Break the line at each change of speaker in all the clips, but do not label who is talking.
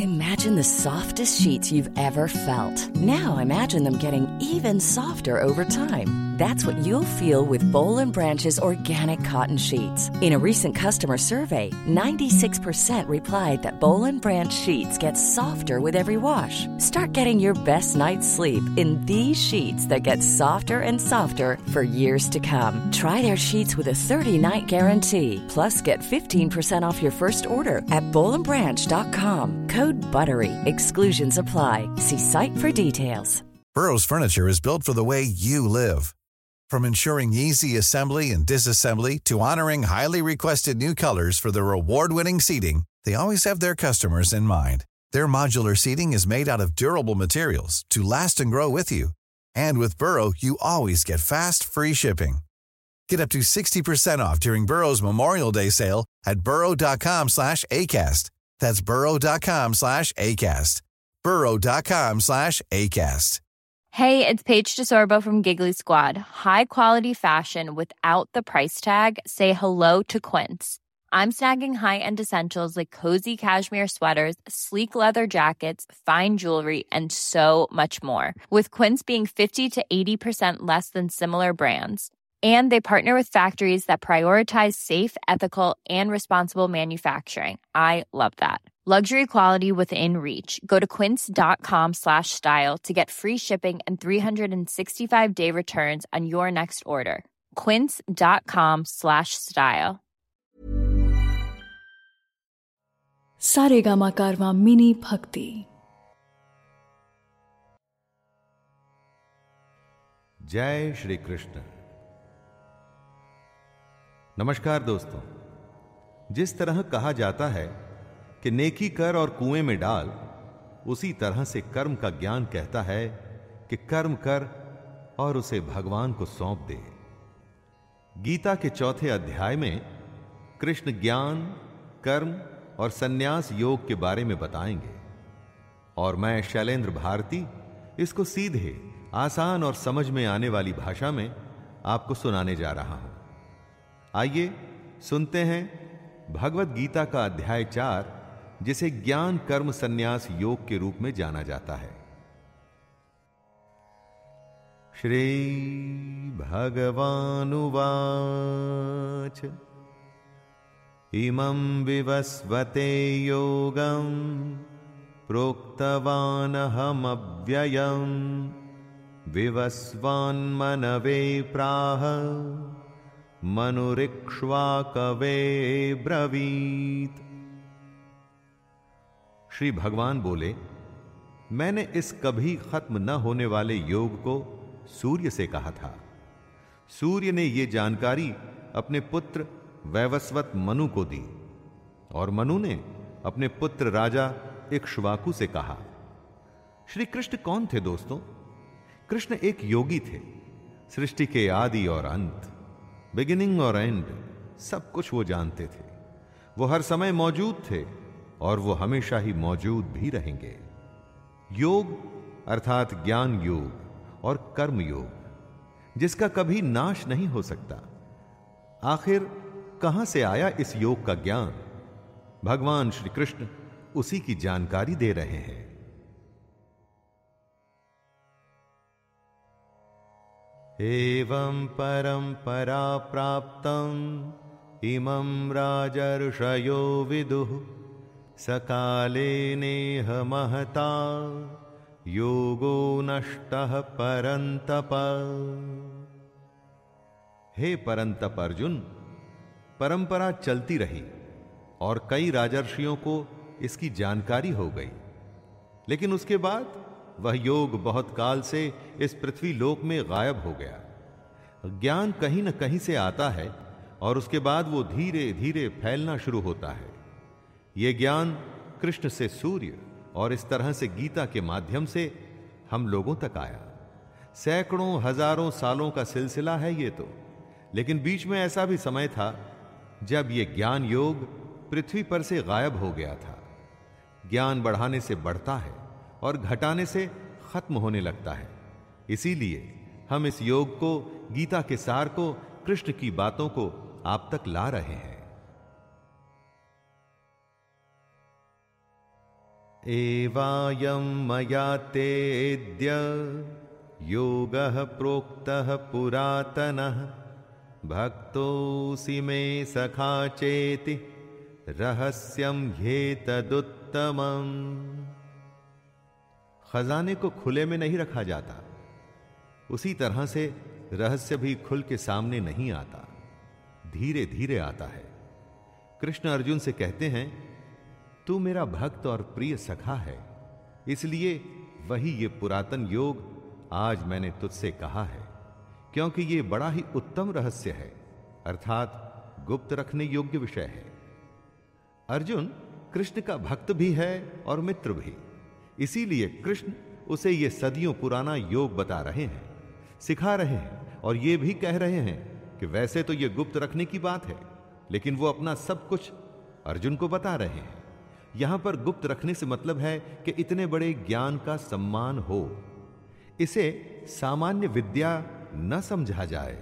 Imagine the softest sheets you've ever felt. Now imagine them getting even softer over time. That's what you'll feel with Boll and Branch's organic cotton sheets. In a recent customer survey, 96% replied that Boll and Branch sheets get softer with every wash. Start getting your best night's sleep in these sheets that get softer and softer for years to come. Try their sheets with a 30-night guarantee. Plus, get 15% off your first order at bollandbranch.com. Code BUTTERY. Exclusions apply. See site for details.
Burrow's furniture is built for the way you live. From ensuring easy assembly and disassembly to honoring highly requested new colors for their award-winning seating, they always have their customers in mind. Their modular seating is made out of durable materials to last and grow with you. And with Burrow, you always get fast, free shipping. Get up to 60% off during Burrow's Memorial Day sale at burrow.com/ACAST. That's burrow.com/ACAST. burrow.com/ACAST.
Hey, it's Paige DeSorbo from Giggly Squad. High quality fashion without the price tag. Say hello to Quince. I'm snagging high-end essentials like cozy cashmere sweaters, sleek leather jackets, fine jewelry, and so much more. With Quince being 50 to 80% less than similar brands. And they partner with factories that prioritize safe, ethical, and responsible manufacturing. I love that. Luxury quality within reach. Go to quince.com/style to get free shipping and 365-day returns on your next order. quince.com/style.
Saregama Karwaan mini भक्ति।
जय श्री कृष्ण। नमस्कार दोस्तों। जिस तरह कहा जाता है कि नेकी कर और कुएं में डाल, उसी तरह से कर्म का ज्ञान कहता है कि कर्म कर और उसे भगवान को सौंप दे। गीता के चौथे अध्याय में कृष्ण ज्ञान, कर्म और सन्यास योग के बारे में बताएंगे और मैं शैलेंद्र भारती इसको सीधे, आसान और समझ में आने वाली भाषा में आपको सुनाने जा रहा हूं। आइए सुनते हैं भगवत गीता का अध्याय 4, जिसे ज्ञान कर्म सन्यास योग के रूप में जाना जाता है। श्री भगवानुवाच इमं विवस्वते योगं प्रोक्तवानहमव्ययं विवस्वान्मनवे प्राह मनुरिक्ष्वाकवे ब्रवीत। श्री भगवान बोले, मैंने इस कभी खत्म न होने वाले योग को सूर्य से कहा था। सूर्य ने यह जानकारी अपने पुत्र वैवस्वत मनु को दी और मनु ने अपने पुत्र राजा इक्ष्वाकु से कहा। श्री कृष्ण कौन थे दोस्तों? कृष्ण एक योगी थे। सृष्टि के आदि और अंत, बिगिनिंग और एंड, सब कुछ वो जानते थे। वो हर समय मौजूद थे और वो हमेशा ही मौजूद भी रहेंगे। योग अर्थात ज्ञान योग और कर्म योग, जिसका कभी नाश नहीं हो सकता। आखिर कहां से आया इस योग का ज्ञान? भगवान श्री कृष्ण उसी की जानकारी दे रहे हैं। एवं परंपरा प्राप्तम् इमं राजर्षयो विदुः सकाले नेह महता योगो नष्टः परंतप। हे परंतप अर्जुन, परंपरा चलती रही और कई राजर्षियों को इसकी जानकारी हो गई, लेकिन उसके बाद वह योग बहुत काल से इस पृथ्वी लोक में गायब हो गया। ज्ञान कहीं न कहीं से आता है और उसके बाद वो धीरे धीरे फैलना शुरू होता है। यह ज्ञान कृष्ण से सूर्य और इस तरह से गीता के माध्यम से हम लोगों तक आया। सैकड़ों हजारों सालों का सिलसिला है ये तो, लेकिन बीच में ऐसा भी समय था जब यह ज्ञान योग पृथ्वी पर से गायब हो गया था। ज्ञान बढ़ाने से बढ़ता है और घटाने से खत्म होने लगता है। इसीलिए हम इस योग को, गीता के सार को, कृष्ण की बातों को आप तक ला रहे हैं। एवायं मया तेऽद्य योगः प्रोक्तः पुरातनः भक्तोऽसि मे सखा चेति रहस्यं ह्येतदुत्तमम्। खजाने को खुले में नहीं रखा जाता, उसी तरह से रहस्य भी खुल के सामने नहीं आता, धीरे धीरे आता है। कृष्ण अर्जुन से कहते हैं, तू मेरा भक्त और प्रिय सखा है, इसलिए वही ये पुरातन योग आज मैंने तुझसे कहा है, क्योंकि ये बड़ा ही उत्तम रहस्य है, अर्थात गुप्त रखने योग्य विषय है। अर्जुन कृष्ण का भक्त भी है और मित्र भी, इसीलिए कृष्ण उसे ये सदियों पुराना योग बता रहे हैं, सिखा रहे हैं और ये भी कह रहे हैं कि वैसे तो ये गुप्त रखने की बात है, लेकिन वो अपना सब कुछ अर्जुन को बता रहे हैं। यहां पर गुप्त रखने से मतलब है कि इतने बड़े ज्ञान का सम्मान हो, इसे सामान्य विद्या न समझा जाए।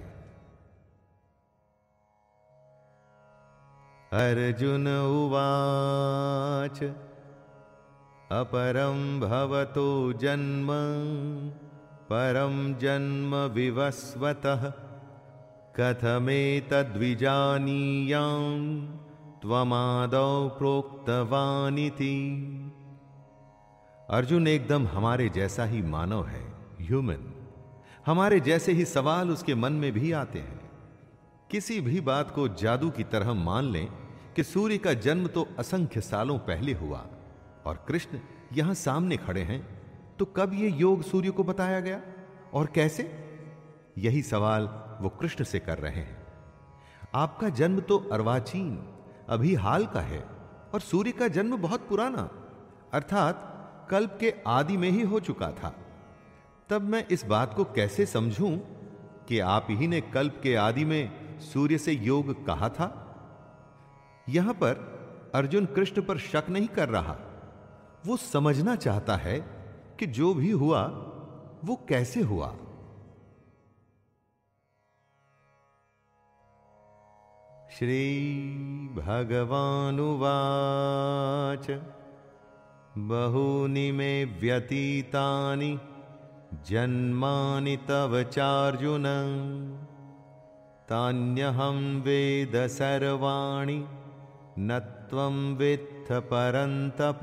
अर्जुन उवाच अपरं भवतो जन्म परं जन्म विवस्वतः कथमेतद्विजानीयाम् त्वमादौ प्रोक्तवानिति। अर्जुन एकदम हमारे जैसा ही मानव है, ह्यूमन। हमारे जैसे ही सवाल उसके मन में भी आते हैं। किसी भी बात को जादू की तरह मान लें कि सूर्य का जन्म तो असंख्य सालों पहले हुआ और कृष्ण यहां सामने खड़े हैं, तो कब यह योग सूर्य को बताया गया और कैसे? यही सवाल वो कृष्ण से कर रहे हैं। आपका जन्म तो अर्वाचीन, अभी हाल का है, और सूर्य का जन्म बहुत पुराना, अर्थात कल्प के आदि में ही हो चुका था। तब मैं इस बात को कैसे समझूं कि आप ही ने कल्प के आदि में सूर्य से योग कहा था? यहां पर अर्जुन कृष्ण पर शक नहीं कर रहा, वो समझना चाहता है कि जो भी हुआ वो कैसे हुआ। श्री भगवानुवाच बहूनि मे व्यतीतानि जन्मानि तव चार्जुन तान्यहं वेद सर्वाणि न त्वं वेत्थ परन्तप।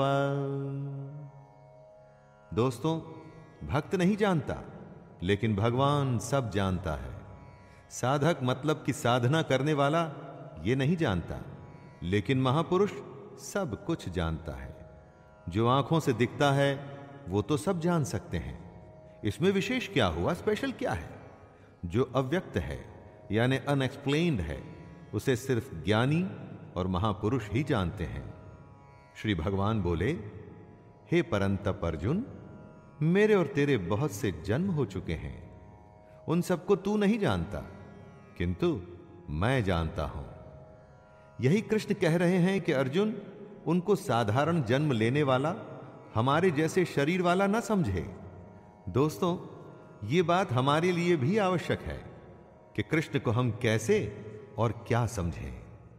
दोस्तों, भक्त नहीं जानता, लेकिन भगवान सब जानता है। साधक मतलब कि साधना करने वाला ये नहीं जानता, लेकिन महापुरुष सब कुछ जानता है। जो आंखों से दिखता है वो तो सब जान सकते हैं, इसमें विशेष क्या हुआ, स्पेशल क्या है? जो अव्यक्त है यानी अनएक्सप्लेन्ड है, उसे सिर्फ ज्ञानी और महापुरुष ही जानते हैं। श्री भगवान बोले, हे परंतप अर्जुन, मेरे और तेरे बहुत से जन्म हो चुके हैं, उन सबको तू नहीं जानता, किंतु मैं जानता हूं। यही कृष्ण कह रहे हैं कि अर्जुन उनको साधारण जन्म लेने वाला, हमारे जैसे शरीर वाला न समझे। दोस्तों, ये बात हमारे लिए भी आवश्यक है कि कृष्ण को हम कैसे और क्या समझें।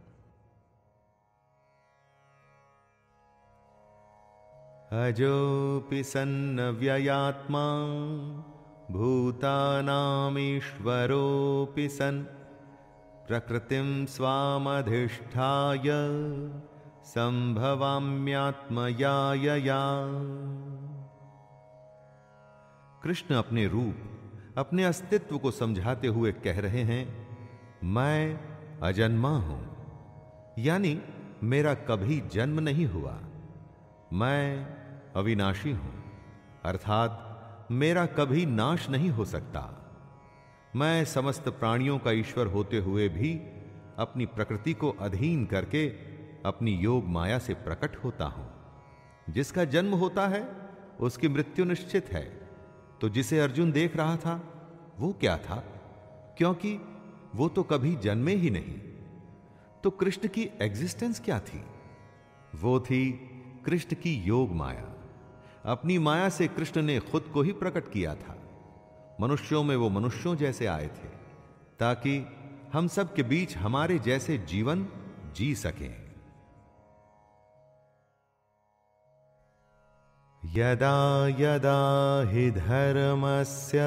अजोऽपि सन्नव्ययात्मा भूतानामीश्वरोऽपि सन् प्रकृतिं स्वामधिष्ठाय संभवाम्यात्मयायया। कृष्ण अपने रूप, अपने अस्तित्व को समझाते हुए कह रहे हैं, मैं अजन्मा हूं, यानी मेरा कभी जन्म नहीं हुआ। मैं अविनाशी हूं, अर्थात मेरा कभी नाश नहीं हो सकता। मैं समस्त प्राणियों का ईश्वर होते हुए भी अपनी प्रकृति को अधीन करके अपनी योग माया से प्रकट होता हूं। जिसका जन्म होता है उसकी मृत्यु निश्चित है। तो जिसे अर्जुन देख रहा था वो क्या था? क्योंकि वो तो कभी जन्मे ही नहीं। तो कृष्ण की एग्जिस्टेंस क्या थी? वो थी कृष्ण की योग माया। अपनी माया से कृष्ण ने खुद को ही प्रकट किया था। मनुष्यों में वो मनुष्यों जैसे आए थे, ताकि हम सब के बीच हमारे जैसे जीवन जी सकें। यदा यदा हि धर्मस्य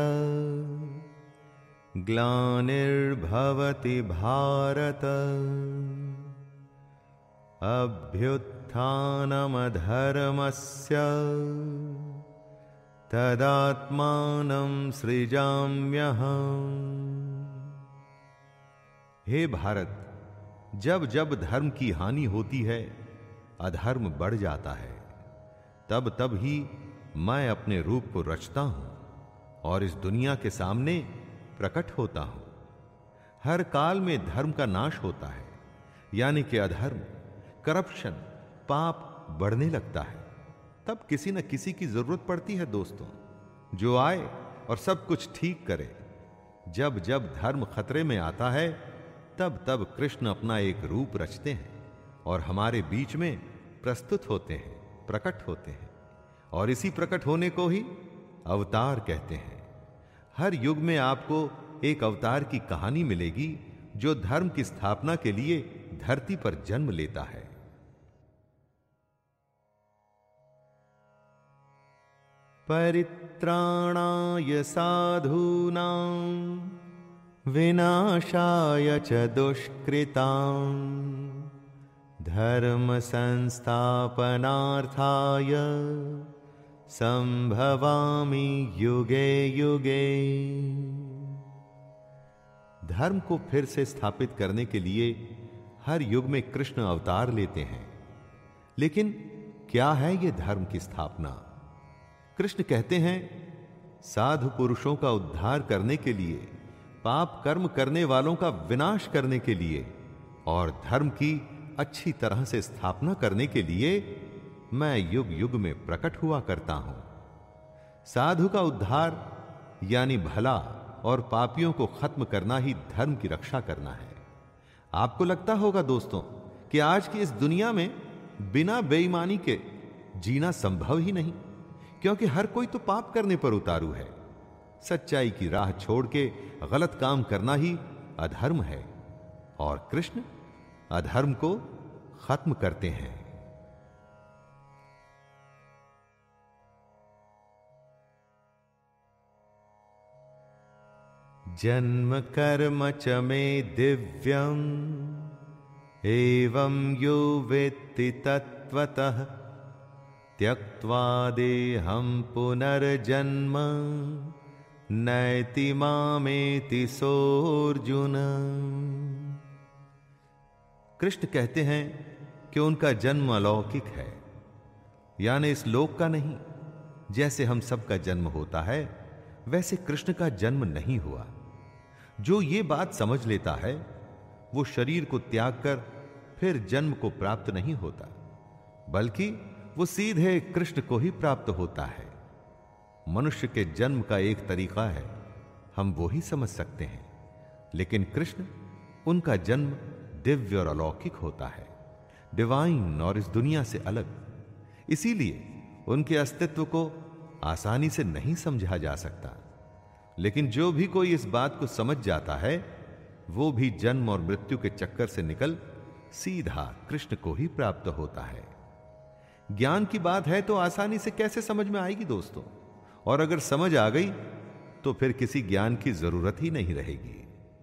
ग्लानिर्भवति भारत अभ्युत्थानमधर्मस्य तदात्मानं सृजाम्यहम्। हे भारत, जब जब धर्म की हानि होती है, अधर्म बढ़ जाता है, तब तब ही मैं अपने रूप को रचता हूं और इस दुनिया के सामने प्रकट होता हूं। हर काल में धर्म का नाश होता है, यानी कि अधर्म, करप्शन, पाप बढ़ने लगता है। तब किसी न किसी की जरूरत पड़ती है दोस्तों, जो आए और सब कुछ ठीक करे। जब जब धर्म खतरे में आता है, तब तब कृष्ण अपना एक रूप रचते हैं और हमारे बीच में प्रस्तुत होते हैं, प्रकट होते हैं। और इसी प्रकट होने को ही अवतार कहते हैं। हर युग में आपको एक अवतार की कहानी मिलेगी, जो धर्म की स्थापना के लिए धरती पर जन्म लेता है। परित्राणाय साधूनां विनाशाय च दुष्कृतां धर्म संस्थापनार्थाय संभवामि युगे युगे। धर्म को फिर से स्थापित करने के लिए हर युग में कृष्ण अवतार लेते हैं। लेकिन क्या है यह धर्म की स्थापना? कृष्ण कहते हैं, साधु पुरुषों का उद्धार करने के लिए, पाप कर्म करने वालों का विनाश करने के लिए और धर्म की अच्छी तरह से स्थापना करने के लिए मैं युग युग में प्रकट हुआ करता हूं। साधु का उद्धार यानी भला और पापियों को खत्म करना ही धर्म की रक्षा करना है। आपको लगता होगा दोस्तों कि आज की इस दुनिया में बिना बेईमानी के जीना संभव ही नहीं, क्योंकि हर कोई तो पाप करने पर उतारू है। सच्चाई की राह छोड़ के गलत काम करना ही अधर्म है और कृष्ण अधर्म को खत्म करते हैं। जन्म कर्म च मे दिव्यम् एवं यो वेत्ति तत्त्वतः त्यक्त्वा देहं पुनर्जन्म नैति मामेति सोऽर्जुन। कृष्ण कहते हैं कि उनका जन्म अलौकिक है, यानी इस लोक का नहीं। जैसे हम सबका जन्म होता है, वैसे कृष्ण का जन्म नहीं हुआ। जो ये बात समझ लेता है, वो शरीर को त्याग कर फिर जन्म को प्राप्त नहीं होता, बल्कि वो सीधे कृष्ण को ही प्राप्त होता है। मनुष्य के जन्म का एक तरीका है, हम वो ही समझ सकते हैं, लेकिन कृष्ण, उनका जन्म दिव्य और अलौकिक होता है, डिवाइन और इस दुनिया से अलग। इसीलिए उनके अस्तित्व को आसानी से नहीं समझा जा सकता। लेकिन जो भी कोई इस बात को समझ जाता है, वो भी जन्म और मृत्यु के चक्कर से निकल सीधा कृष्ण को ही प्राप्त होता है। ज्ञान की बात है तो आसानी से कैसे समझ में आएगी दोस्तों? और अगर समझ आ गई तो फिर किसी ज्ञान की जरूरत ही नहीं रहेगी।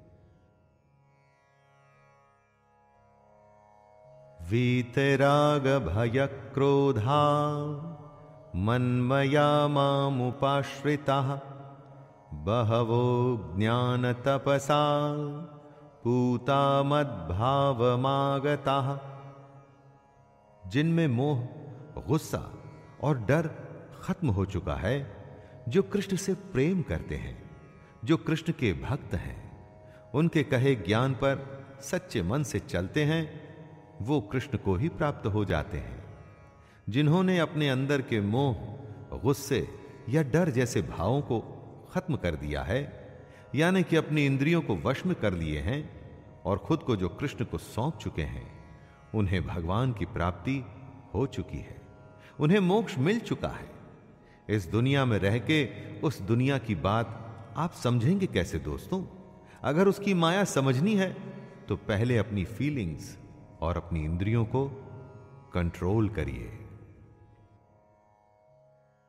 वीतराग भय क्रोधा मन्मया मामुपाश्रिताः बहवो ज्ञान तपसा पूता मद्भावमागताः। जिनमें मोह, गुस्सा और डर खत्म हो चुका है, जो कृष्ण से प्रेम करते हैं, जो कृष्ण के भक्त हैं, उनके कहे ज्ञान पर सच्चे मन से चलते हैं, वो कृष्ण को ही प्राप्त हो जाते हैं। जिन्होंने अपने अंदर के मोह, गुस्से या डर जैसे भावों को खत्म कर दिया है, यानी कि अपनी इंद्रियों को वश में कर लिए हैं और खुद को जो कृष्ण को सौंप चुके हैं, उन्हें भगवान की प्राप्ति हो चुकी है, उन्हें मोक्ष मिल चुका है। इस दुनिया में रह के उस दुनिया की बात आप समझेंगे कैसे दोस्तों? अगर उसकी माया समझनी है तो पहले अपनी फीलिंग्स और अपनी इंद्रियों को कंट्रोल करिए।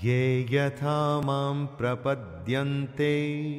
ये यथा मां प्रपद्यन्ते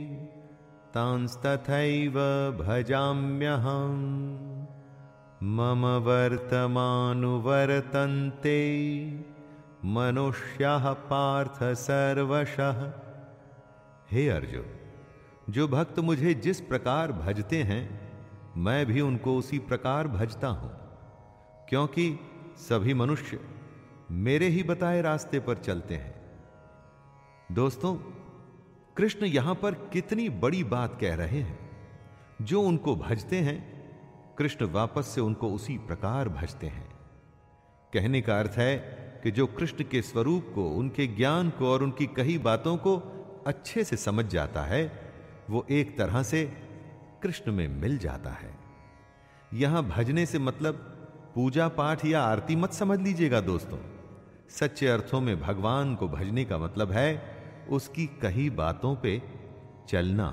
तांस्तथैव भजाम्यहम् मम वर्तमानुवर्तन्ते मनुष्याः पार्थ सर्वशः। हे अर्जुन, जो भक्त मुझे जिस प्रकार भजते हैं मैं भी उनको उसी प्रकार भजता हूं, क्योंकि सभी मनुष्य मेरे ही बताए रास्ते पर चलते हैं। दोस्तों, कृष्ण यहां पर कितनी बड़ी बात कह रहे हैं। जो उनको भजते हैं कृष्ण वापस से उनको उसी प्रकार भजते हैं। कहने का अर्थ है कि जो कृष्ण के स्वरूप को, उनके ज्ञान को और उनकी कही बातों को अच्छे से समझ जाता है, वो एक तरह से कृष्ण में मिल जाता है। यहां भजने से मतलब पूजा पाठ या आरती मत समझ लीजिएगा दोस्तों। सच्चे अर्थों में भगवान को भजने का मतलब है उसकी कही बातों पे चलना।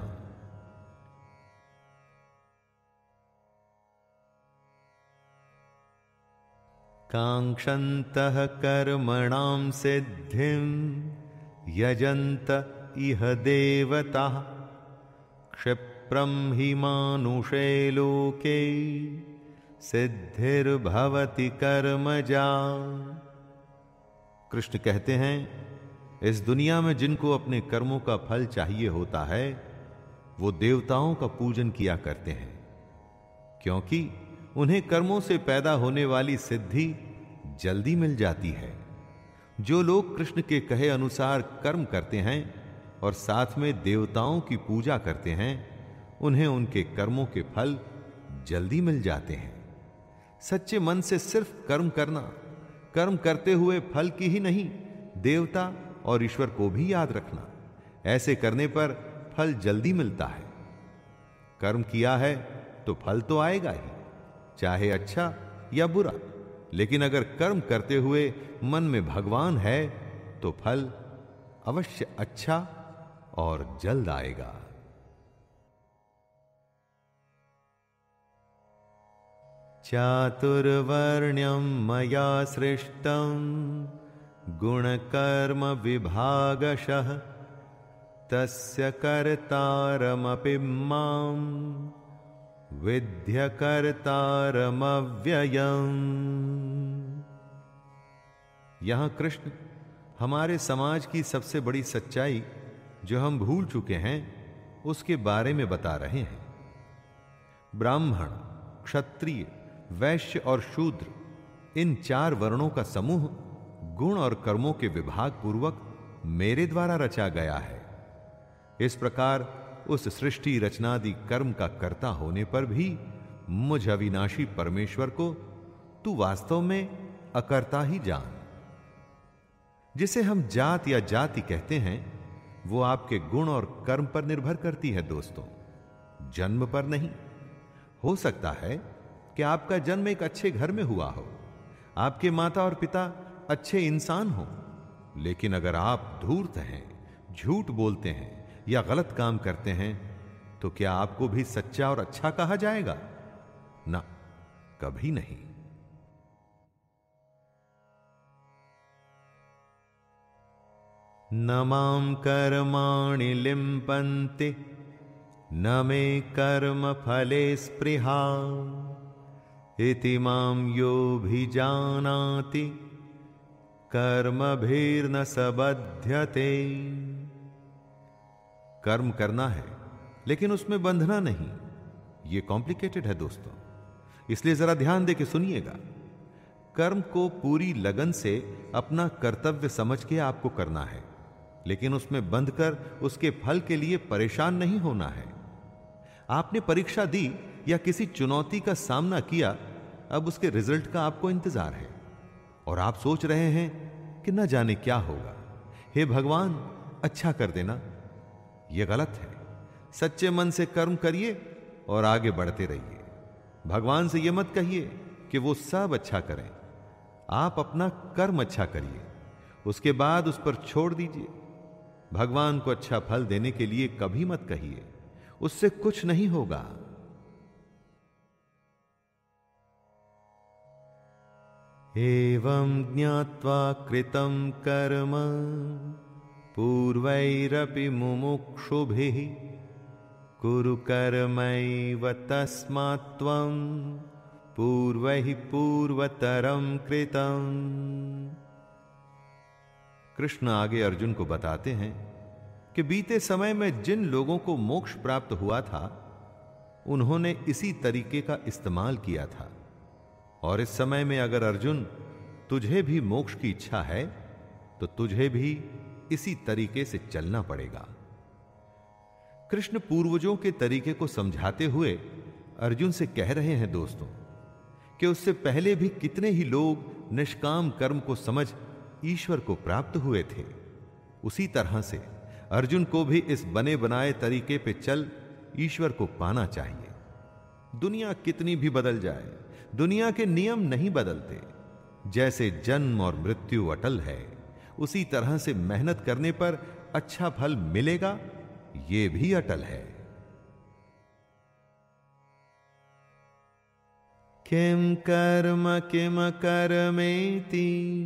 कांक्षन्तः कर्मणां सिद्धिं यजन्त इह देवताः क्षिप्रं हि मानुषे लोके सिद्धिर्भवति कर्मजा। कृष्ण कहते हैं, इस दुनिया में जिनको अपने कर्मों का फल चाहिए होता है वो देवताओं का पूजन किया करते हैं, क्योंकि उन्हें कर्मों से पैदा होने वाली सिद्धि जल्दी मिल जाती है। जो लोग कृष्ण के कहे अनुसार कर्म करते हैं और साथ में देवताओं की पूजा करते हैं, उन्हें उनके कर्मों के फल जल्दी मिल जाते हैं। सच्चे मन से सिर्फ कर्म करना, कर्म करते हुए फल की ही नहीं, देवता और ईश्वर को भी याद रखना, ऐसे करने पर फल जल्दी मिलता है। कर्म किया है तो फल तो आएगा ही, चाहे अच्छा या बुरा। लेकिन अगर कर्म करते हुए मन में भगवान है तो फल अवश्य अच्छा और जल्द आएगा। चातुर्वर्ण्यं मया सृष्टं गुणकर्म विभागशः तस्य कर्तारमपि मां विद्य कर्तारमव्ययम्। यहां कृष्ण हमारे समाज की सबसे बड़ी सच्चाई जो हम भूल चुके हैं उसके बारे में बता रहे हैं। ब्राह्मण, क्षत्रिय, वैश्य और शूद्र, इन 4 वर्णों का समूह गुण और कर्मों के विभाग पूर्वक मेरे द्वारा रचा गया है। इस प्रकार उस सृष्टि रचनादि कर्म का कर्ता होने पर भी मुझ अविनाशी परमेश्वर को तू वास्तव में अकर्ता ही जान। जिसे हम जात या जाति कहते हैं वो आपके गुण और कर्म पर निर्भर करती है दोस्तों, जन्म पर नहीं। हो सकता है कि आपका जन्म एक अच्छे घर में हुआ हो, आपके माता और पिता अच्छे इंसान हो, लेकिन अगर आप धूर्त हैं, झूठ बोलते हैं या गलत काम करते हैं तो क्या आपको भी सच्चा और अच्छा कहा जाएगा? ना, कभी नहीं। न मां कर्माणि लिम्पन्ति न मे कर्म फले स्पृहा इति मां योऽभिजानाति कर्मभिर्न सबध्यते। कर्म करना है लेकिन उसमें बंधना नहीं, यह कॉम्प्लिकेटेड है दोस्तों, इसलिए जरा ध्यान दे के सुनिएगा। कर्म को पूरी लगन से अपना कर्तव्य समझ के आपको करना है, लेकिन उसमें बंधकर उसके फल के लिए परेशान नहीं होना है। आपने परीक्षा दी या किसी चुनौती का सामना किया, अब उसके रिजल्ट का आपको इंतजार है और आप सोच रहे हैं कि न जाने क्या होगा। हे भगवान, अच्छा कर देना। यह गलत है। सच्चे मन से कर्म करिए और आगे बढ़ते रहिए। भगवान से यह मत कहिए कि वो सब अच्छा करें, आप अपना कर्म अच्छा करिए, उसके बाद उस पर छोड़ दीजिए। भगवान को अच्छा फल देने के लिए कभी मत कहिए, उससे कुछ नहीं होगा। एवं ज्ञात्वा कृतं कर्म पूर्वैरपि मुमुक्षुभिः कुरु कर्मैव तस्मात् त्वं पूर्वैः पूर्वतरं कृतं। कृष्ण आगे अर्जुन को बताते हैं कि बीते समय में जिन लोगों को मोक्ष प्राप्त हुआ था उन्होंने इसी तरीके का इस्तेमाल किया था, और इस समय में अगर अर्जुन तुझे भी मोक्ष की इच्छा है तो तुझे भी इसी तरीके से चलना पड़ेगा। कृष्ण पूर्वजों के तरीके को समझाते हुए अर्जुन से कह रहे हैं दोस्तों कि उससे पहले भी कितने ही लोग निष्काम कर्म को समझ ईश्वर को प्राप्त हुए थे। उसी तरह से अर्जुन को भी इस बने बनाए तरीके पे चल ईश्वर को पाना चाहिए। दुनिया कितनी भी बदल जाए, दुनिया के नियम नहीं बदलते। जैसे जन्म और मृत्यु अटल है, उसी तरह से मेहनत करने पर अच्छा फल मिलेगा, ये भी अटल है। किम कर्म किम कर्मेति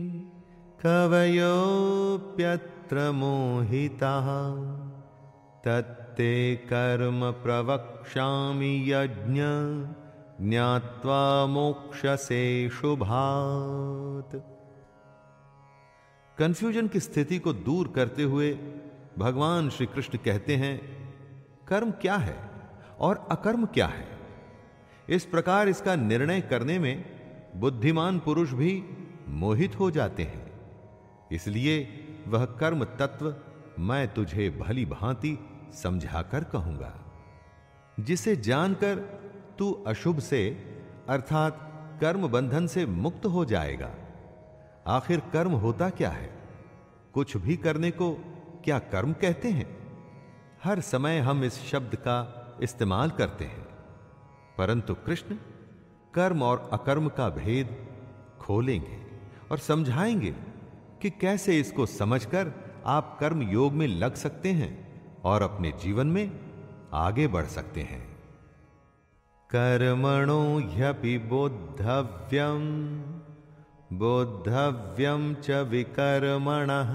कवयोप्यत्र मोहिताः तत्ते कर्म प्रवक्ष्यामि यज्ञ ज्ञात्वा मोक्षसे शुभात्। कंफ्यूजन की स्थिति को दूर करते हुए भगवान श्री कृष्ण कहते हैं, कर्म क्या है और अकर्म क्या है। इस प्रकार इसका निर्णय करने में बुद्धिमान पुरुष भी मोहित हो जाते हैं। इसलिए वह कर्म तत्व मैं तुझे भली भांति समझाकर कहूंगा, जिसे जानकर तू अशुभ से अर्थात कर्म बंधन से मुक्त हो जाएगा। आखिर कर्म होता क्या है? कुछ भी करने को क्या कर्म कहते हैं? हर समय हम इस शब्द का इस्तेमाल करते हैं, परंतु कृष्ण कर्म और अकर्म का भेद खोलेंगे और समझाएंगे कि कैसे इसको समझकर आप कर्म योग में लग सकते हैं और अपने जीवन में आगे बढ़ सकते हैं। कर्मणो ह्यपि बोद्धव्यम बोद्धव्यम च विकर्मणः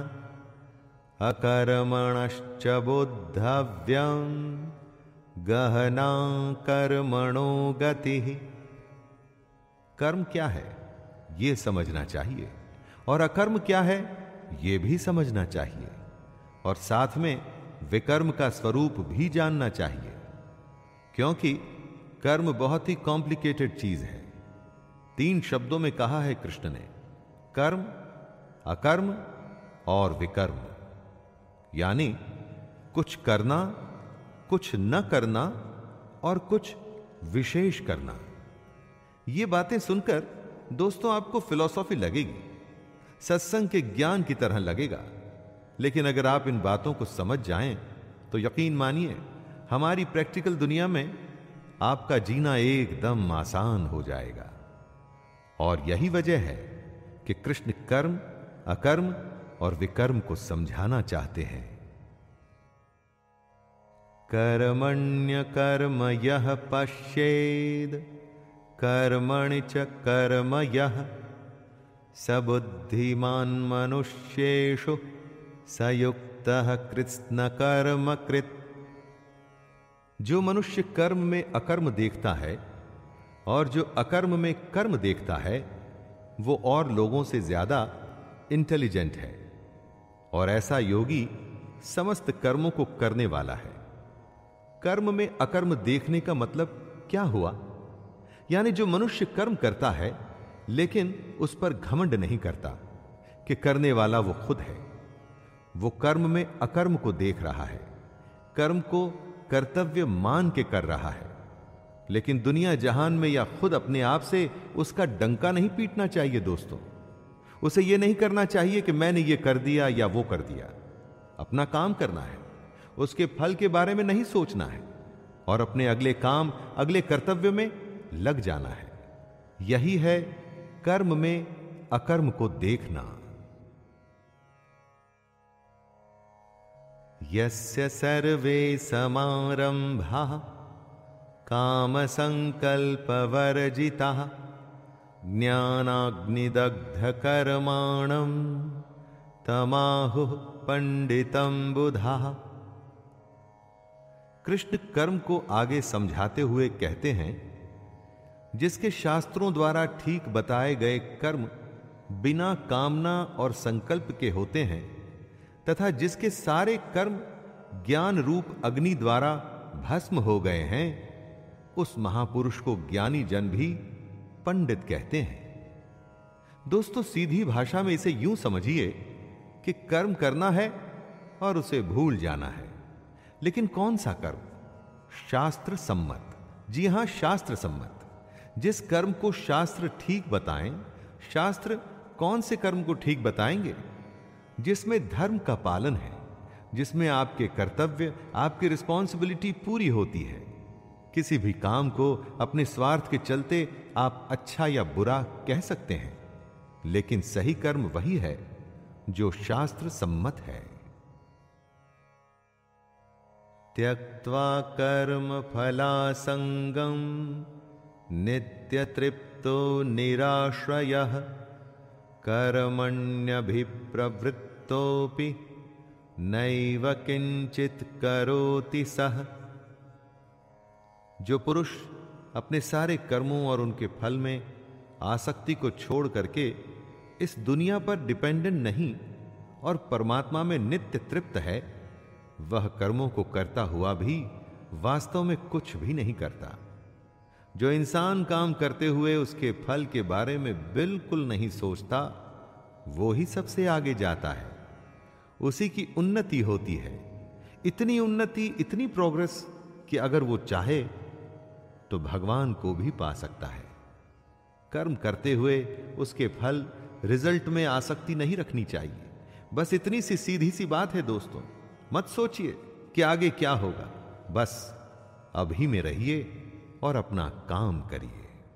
अकर्मणश्च बोद्धव्यम गहना कर्मणो गतिः। कर्म क्या है यह समझना चाहिए और अकर्म क्या है यह भी समझना चाहिए, और साथ में विकर्म का स्वरूप भी जानना चाहिए, क्योंकि कर्म बहुत ही कॉम्प्लिकेटेड चीज है। 3 शब्दों में कहा है कृष्ण ने, कर्म, अकर्म और विकर्म, यानी कुछ करना, कुछ न करना और कुछ विशेष करना। ये बातें सुनकर दोस्तों आपको फिलॉसफी लगेगी, सत्संग के ज्ञान की तरह लगेगा, लेकिन अगर आप इन बातों को समझ जाएं तो यकीन मानिए हमारी प्रैक्टिकल दुनिया में आपका जीना एकदम आसान हो जाएगा। और यही वजह है कि कृष्ण कर्म, अकर्म और विकर्म को समझाना चाहते हैं। कर्मण्य कर्म यह पश्येद कर्मणि च कर्म यह सबुद्धिमान मनुष्येषु सयुक्तः कृत्स्न कर्म कृत। जो मनुष्य कर्म में अकर्म देखता है और जो अकर्म में कर्म देखता है, वो और लोगों से ज्यादा इंटेलिजेंट है, और ऐसा योगी समस्त कर्मों को करने वाला है। कर्म में अकर्म देखने का मतलब क्या हुआ? यानी जो मनुष्य कर्म करता है लेकिन उस पर घमंड नहीं करता कि करने वाला वो खुद है, वो कर्म में अकर्म को देख रहा है, कर्म को कर्तव्य मान के कर रहा है, लेकिन दुनिया जहान में या खुद अपने आप से उसका डंका नहीं पीटना चाहिए दोस्तों। उसे यह नहीं करना चाहिए कि मैंने ये कर दिया या वो कर दिया। अपना काम करना है, उसके फल के बारे में नहीं सोचना है, और अपने अगले काम, अगले कर्तव्य में लग जाना है। यही है कर्म में अकर्म को देखना। यस्य सर्वे समारंभाः काम संकल्प वर्जिताः ज्ञानाग्निदग्धकर्माणं तमाहुः पंडितं बुधाः। कृष्ण कर्म को आगे समझाते हुए कहते हैं, जिसके शास्त्रों द्वारा ठीक बताए गए कर्म बिना कामना और संकल्प के होते हैं तथा जिसके सारे कर्म ज्ञान रूप अग्नि द्वारा भस्म हो गए हैं, उस महापुरुष को ज्ञानी जन भी पंडित कहते हैं। दोस्तों, सीधी भाषा में इसे यूं समझिए कि कर्म करना है और उसे भूल जाना है। लेकिन कौन सा कर्म? शास्त्र सम्मत। जी हां, शास्त्र सम्मत। जिस कर्म को शास्त्र ठीक बताएं, शास्त्र कौन से कर्म को ठीक बताएंगे? जिसमें धर्म का पालन है, जिसमें आपके कर्तव्य, आपकी रिस्पॉन्सिबिलिटी पूरी होती है। किसी भी काम को अपने स्वार्थ के चलते आप अच्छा या बुरा कह सकते हैं, लेकिन सही कर्म वही है जो शास्त्र सम्मत है। त्यक्त्वा कर्म फलासंगम नित्य तृप्तो निराश्रयः कर्मण्यभिप्रवृत्तोपि नैव किंचित करोति सः। जो पुरुष अपने सारे कर्मों और उनके फल में आसक्ति को छोड़ करके इस दुनिया पर डिपेंडेंट नहीं और परमात्मा में नित्य तृप्त है, वह कर्मों को करता हुआ भी वास्तव में कुछ भी नहीं करता। जो इंसान काम करते हुए उसके फल के बारे में बिल्कुल नहीं सोचता, वो ही सबसे आगे जाता है। उसी की उन्नति होती है। इतनी उन्नति, इतनी प्रोग्रेस कि अगर वो चाहे तो भगवान को भी पा सकता है। कर्म करते हुए उसके फल, रिजल्ट में आसक्ति नहीं रखनी चाहिए। बस इतनी सी सीधी सी बात है दोस्तों। मत सोचिए कि आगे क्या होगा, बस अभी में रहिए और अपना काम करिए।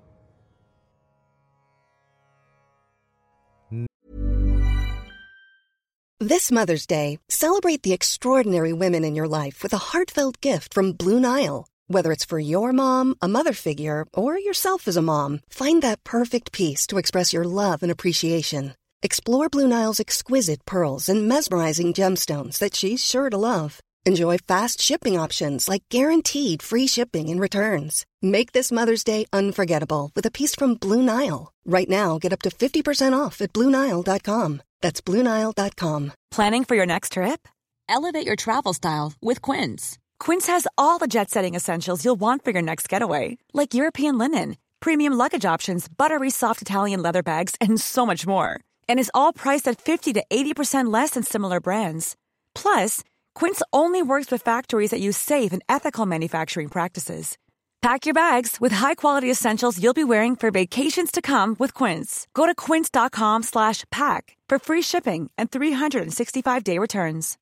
This Mother's Day, celebrate the extraordinary women in your life with a heartfelt gift from Blue Nile. Whether it's for your mom, a mother figure, or yourself as a mom, find that perfect piece to express your love and appreciation. Explore Blue Nile's exquisite pearls and mesmerizing gemstones that she's sure to love. Enjoy fast shipping options like guaranteed free shipping and returns. Make this Mother's Day unforgettable with a piece from Blue Nile. Right now, get up to 50% off at BlueNile.com. That's BlueNile.com.
Planning for your next trip? Elevate your travel style with Quince. Quince has all the jet-setting essentials you'll want for your next getaway, like European linen, premium luggage options, buttery soft Italian leather bags, and so much more. And is all priced at 50 to 80% less than similar brands. Plus, Quince only works with factories that use safe and ethical manufacturing practices. Pack your bags with high-quality essentials you'll be wearing for vacations to come with Quince. Go to quince.com/pack for free shipping and 365-day returns.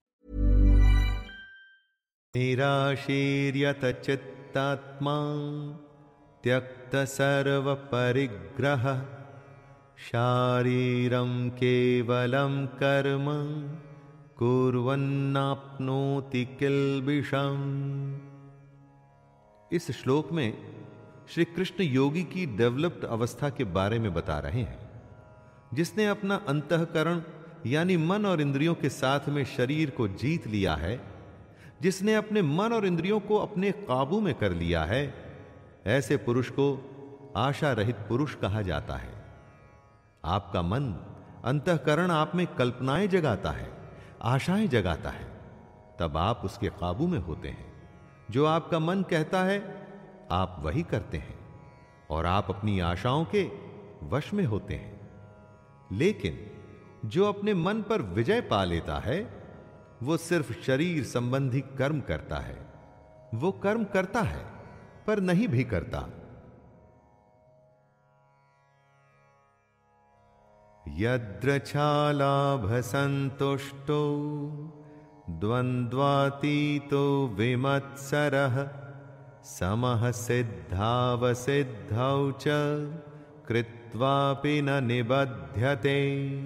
निराशीर्यत चित्तात्मा त्यक्त सर्व परिग्रह शारीरं केवलं कर्म कुर्वन्नाप्नोति किल्बिषम्। इस श्लोक में श्री कृष्ण योगी की developed अवस्था के बारे में बता रहे हैं, जिसने अपना अंतःकरण यानी मन और इंद्रियों के साथ में शरीर को जीत लिया है, जिसने अपने मन और इंद्रियों को अपने काबू में कर लिया है। ऐसे पुरुष को आशा रहित पुरुष कहा जाता है। आपका मन, अंतःकरण आप में कल्पनाएं जगाता है, आशाएं जगाता है, तब आप उसके काबू में होते हैं। जो आपका मन कहता है आप वही करते हैं और आप अपनी आशाओं के वश में होते हैं। लेकिन जो अपने मन पर विजय पा लेता है, वो सिर्फ शरीर संबंधी कर्म करता है। वो कर्म करता है पर नहीं भी करता। यद्रच्छालाभ संतुष्टो द्वंद्वातीतो विमत्सरः समः सिद्धावसिद्धौ च कृत्वापि न निबध्यते।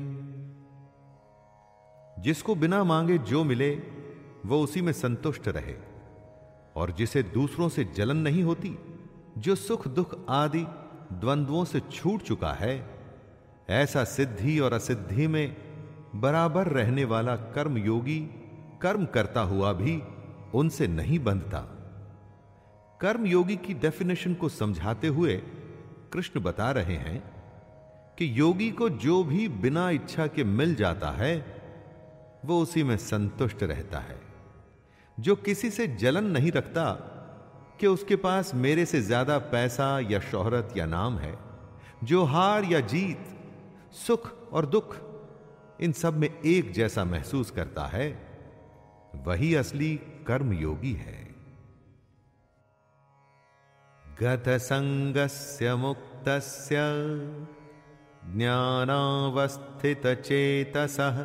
जिसको बिना मांगे जो मिले वो उसी में संतुष्ट रहे, और जिसे दूसरों से जलन नहीं होती, जो सुख दुख आदि द्वंद्वों से छूट चुका है, ऐसा सिद्धि और असिद्धि में बराबर रहने वाला कर्मयोगी कर्म करता हुआ भी उनसे नहीं बंधता। कर्मयोगी की डेफिनेशन को समझाते हुए कृष्ण बता रहे हैं कि योगी को जो भी बिना इच्छा के मिल जाता है वो उसी में संतुष्ट रहता है। जो किसी से जलन नहीं रखता कि उसके पास मेरे से ज्यादा पैसा या शोहरत या नाम है, जो हार या जीत, सुख और दुख इन सब में एक जैसा महसूस करता है, वही असली कर्मयोगी है। गत संगस्य मुक्तस्य ज्ञानावस्थित चेतसः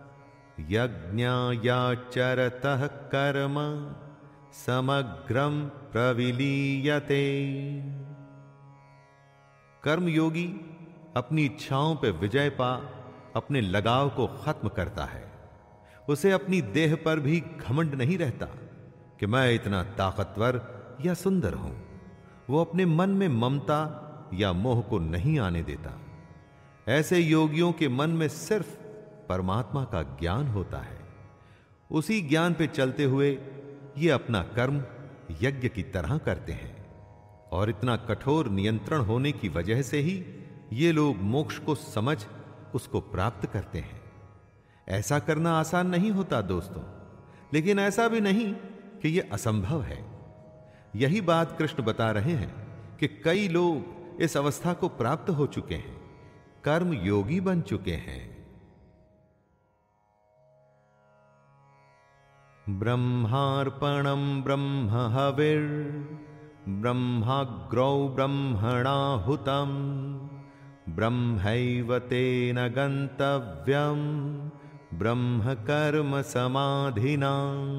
यज्ञायाचरतः कर्म समग्रम प्रविलीयते। कर्मयोगी अपनी इच्छाओं पर विजय पा अपने लगाव को खत्म करता है। उसे अपनी देह पर भी घमंड नहीं रहता कि मैं इतना ताकतवर या सुंदर हूं। वो अपने मन में ममता या मोह को नहीं आने देता। ऐसे योगियों के मन में सिर्फ परमात्मा का ज्ञान होता है। उसी ज्ञान पे चलते हुए ये अपना कर्म यज्ञ की तरह करते हैं और इतना कठोर नियंत्रण होने की वजह से ही ये लोग मोक्ष को समझ उसको प्राप्त करते हैं। ऐसा करना आसान नहीं होता दोस्तों, लेकिन ऐसा भी नहीं कि यह असंभव है। यही बात कृष्ण बता रहे हैं कि कई लोग इस अवस्था को प्राप्त हो चुके हैं, कर्म योगी बन चुके हैं। ब्रह्मार्पणं ब्रह्म हविर् ब्रह्माग्रौ ब्रह्मणाहुतं ब्रह्मैव तेन गन्तव्यं ब्रह्म कर्म समाधिना।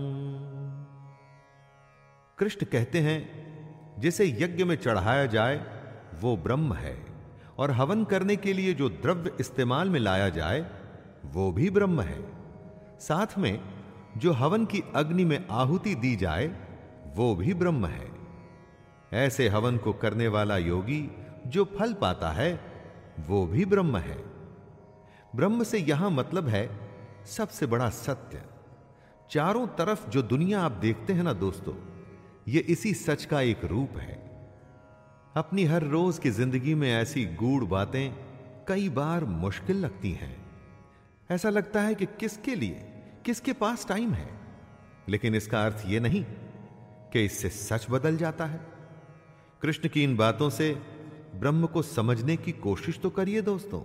कृष्ण कहते हैं जिसे यज्ञ में चढ़ाया जाए वो ब्रह्म है, और हवन करने के लिए जो द्रव्य इस्तेमाल में लाया जाए वो भी ब्रह्म है। साथ में जो हवन की अग्नि में आहुति दी जाए वो भी ब्रह्म है। ऐसे हवन को करने वाला योगी जो फल पाता है वो भी ब्रह्म है। ब्रह्म से यहां मतलब है सबसे बड़ा सत्य। चारों तरफ जो दुनिया आप देखते हैं ना दोस्तों, ये इसी सच का एक रूप है। अपनी हर रोज की जिंदगी में ऐसी गूढ़ बातें कई बार मुश्किल लगती हैं। ऐसा लगता है कि किसके लिए, किसके पास टाइम है, लेकिन इसका अर्थ यह नहीं कि इससे सच बदल जाता है। कृष्ण की इन बातों से ब्रह्म को समझने की कोशिश तो करिए दोस्तों।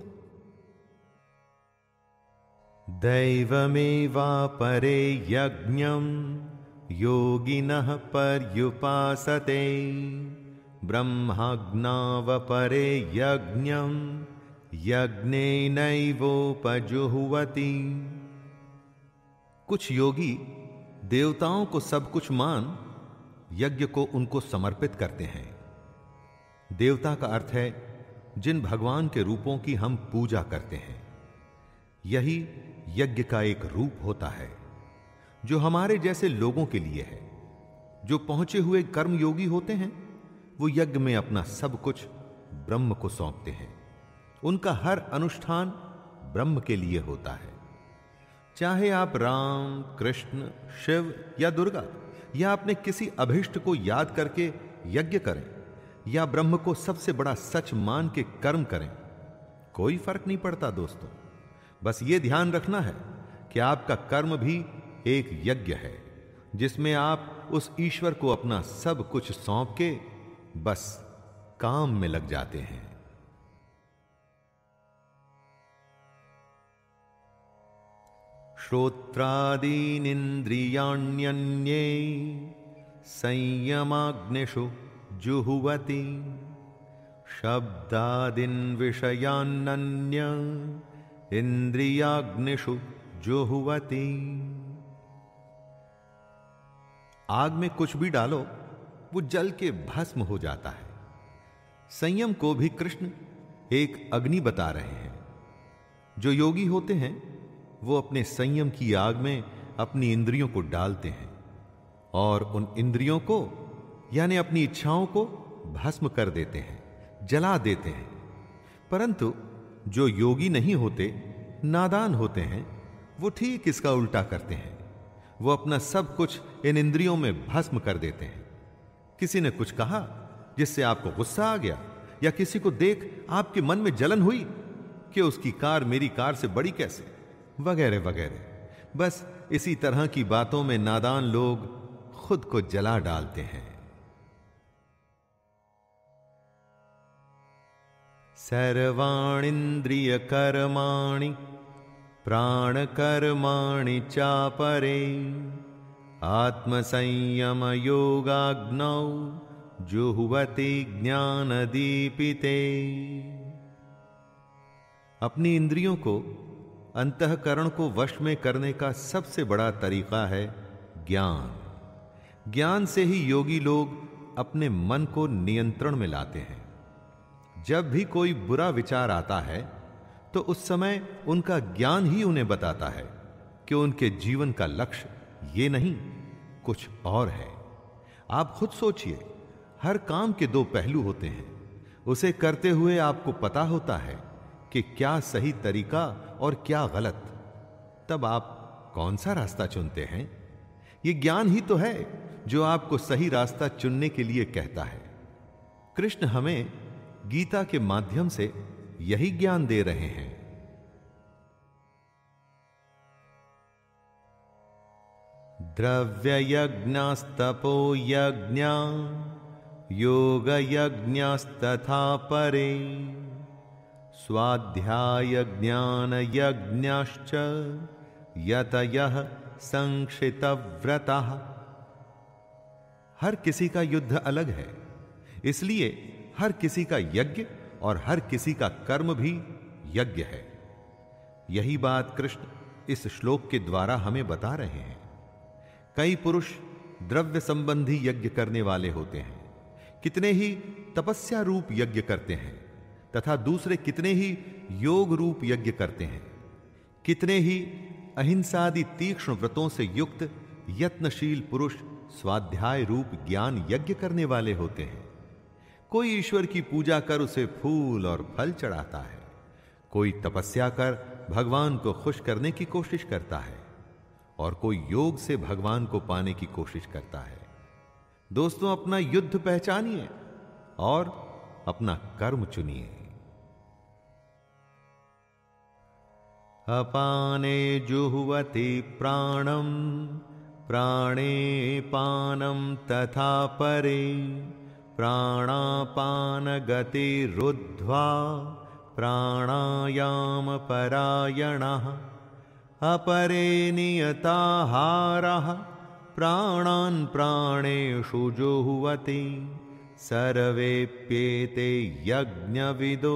दैवमेवापरे यज्ञं योगिनः पर्युपासते ब्रह्माज्ञावपरे यज्ञं यज्ञेनैवोपजुह्वति। कुछ योगी देवताओं को सब कुछ मान यज्ञ को उनको समर्पित करते हैं। देवता का अर्थ है जिन भगवान के रूपों की हम पूजा करते हैं। यही यज्ञ का एक रूप होता है जो हमारे जैसे लोगों के लिए है। जो पहुंचे हुए कर्मयोगी होते हैं वो यज्ञ में अपना सब कुछ ब्रह्म को सौंपते हैं। उनका हर अनुष्ठान ब्रह्म के लिए होता है। चाहे आप राम, कृष्ण, शिव या दुर्गा या अपने किसी अभिष्ट को याद करके यज्ञ करें या ब्रह्म को सबसे बड़ा सच मान के कर्म करें, कोई फर्क नहीं पड़ता दोस्तों। बस ये ध्यान रखना है कि आपका कर्म भी एक यज्ञ है जिसमें आप उस ईश्वर को अपना सब कुछ सौंप के बस काम में लग जाते हैं। श्रोत्रादीनिन्द्रियाण्यन्ये संयमाग्निषु जुहुवति शब्दादीन् विषयान्नन्य इंद्रियाग्निषु जुहुवति। आग में कुछ भी डालो वो जल के भस्म हो जाता है। संयम को भी कृष्ण एक अग्नि बता रहे हैं। जो योगी होते हैं वो अपने संयम की आग में अपनी इंद्रियों को डालते हैं और उन इंद्रियों को यानी अपनी इच्छाओं को भस्म कर देते हैं, जला देते हैं। परंतु जो योगी नहीं होते, नादान होते हैं, वो ठीक इसका उल्टा करते हैं। वो अपना सब कुछ इन इंद्रियों में भस्म कर देते हैं। किसी ने कुछ कहा जिससे आपको गुस्सा आ गया, या किसी को देख आपके मन में जलन हुई कि उसकी कार मेरी कार से बड़ी कैसे, वगैरह वगैरह। बस इसी तरह की बातों में नादान लोग खुद को जला डालते हैं। सर्वाणींद्रिय कर्माणि प्राण कर्माणि चापरे आत्मसंयम योगाग्नौ जुह्वति ज्ञान दीपिते। अपनी इंद्रियों को, अंतःकरण को वश में करने का सबसे बड़ा तरीका है ज्ञान। ज्ञान से ही योगी लोग अपने मन को नियंत्रण में लाते हैं। जब भी कोई बुरा विचार आता है तो उस समय उनका ज्ञान ही उन्हें बताता है कि उनके जीवन का लक्ष्य ये नहीं, कुछ और है। आप खुद सोचिए, हर काम के दो पहलू होते हैं। उसे करते हुए आपको पता होता है कि क्या सही तरीका और क्या गलत। तब आप कौन सा रास्ता चुनते हैं? ये ज्ञान ही तो है जो आपको सही रास्ता चुनने के लिए कहता है। कृष्ण हमें गीता के माध्यम से यही ज्ञान दे रहे हैं। द्रव्य यज्ञस्तपो यज्ञा योग यज्ञस्तथा परे स्वाध्याय ज्ञान यज्ञश्च यतयः संक्षितव्रतः। हर किसी का युद्ध अलग है, इसलिए हर किसी का यज्ञ और हर किसी का कर्म भी यज्ञ है। यही बात कृष्ण इस श्लोक के द्वारा हमें बता रहे हैं। कई पुरुष द्रव्य संबंधी यज्ञ करने वाले होते हैं, कितने ही तपस्या रूप यज्ञ करते हैं, तथा दूसरे कितने ही योग रूप यज्ञ करते हैं। कितने ही अहिंसादि तीक्ष्ण व्रतों से युक्त यत्नशील पुरुष स्वाध्याय रूप ज्ञान यज्ञ करने वाले होते हैं। कोई ईश्वर की पूजा कर उसे फूल और फल चढ़ाता है, कोई तपस्या कर भगवान को खुश करने की कोशिश करता है, और कोई योग से भगवान को पाने की कोशिश करता है। दोस्तों, अपना युद्ध पहचानिए और अपना कर्म चुनिए। अपाने जुह्वति प्राणम प्राणे पानम तथा परे प्राणापान गति रुद्ध्वा प्राणायाम परायणः अपरे नियताहारः प्राणान् प्राणेषु जुह्वति सर्वेप्येते यज्ञविदो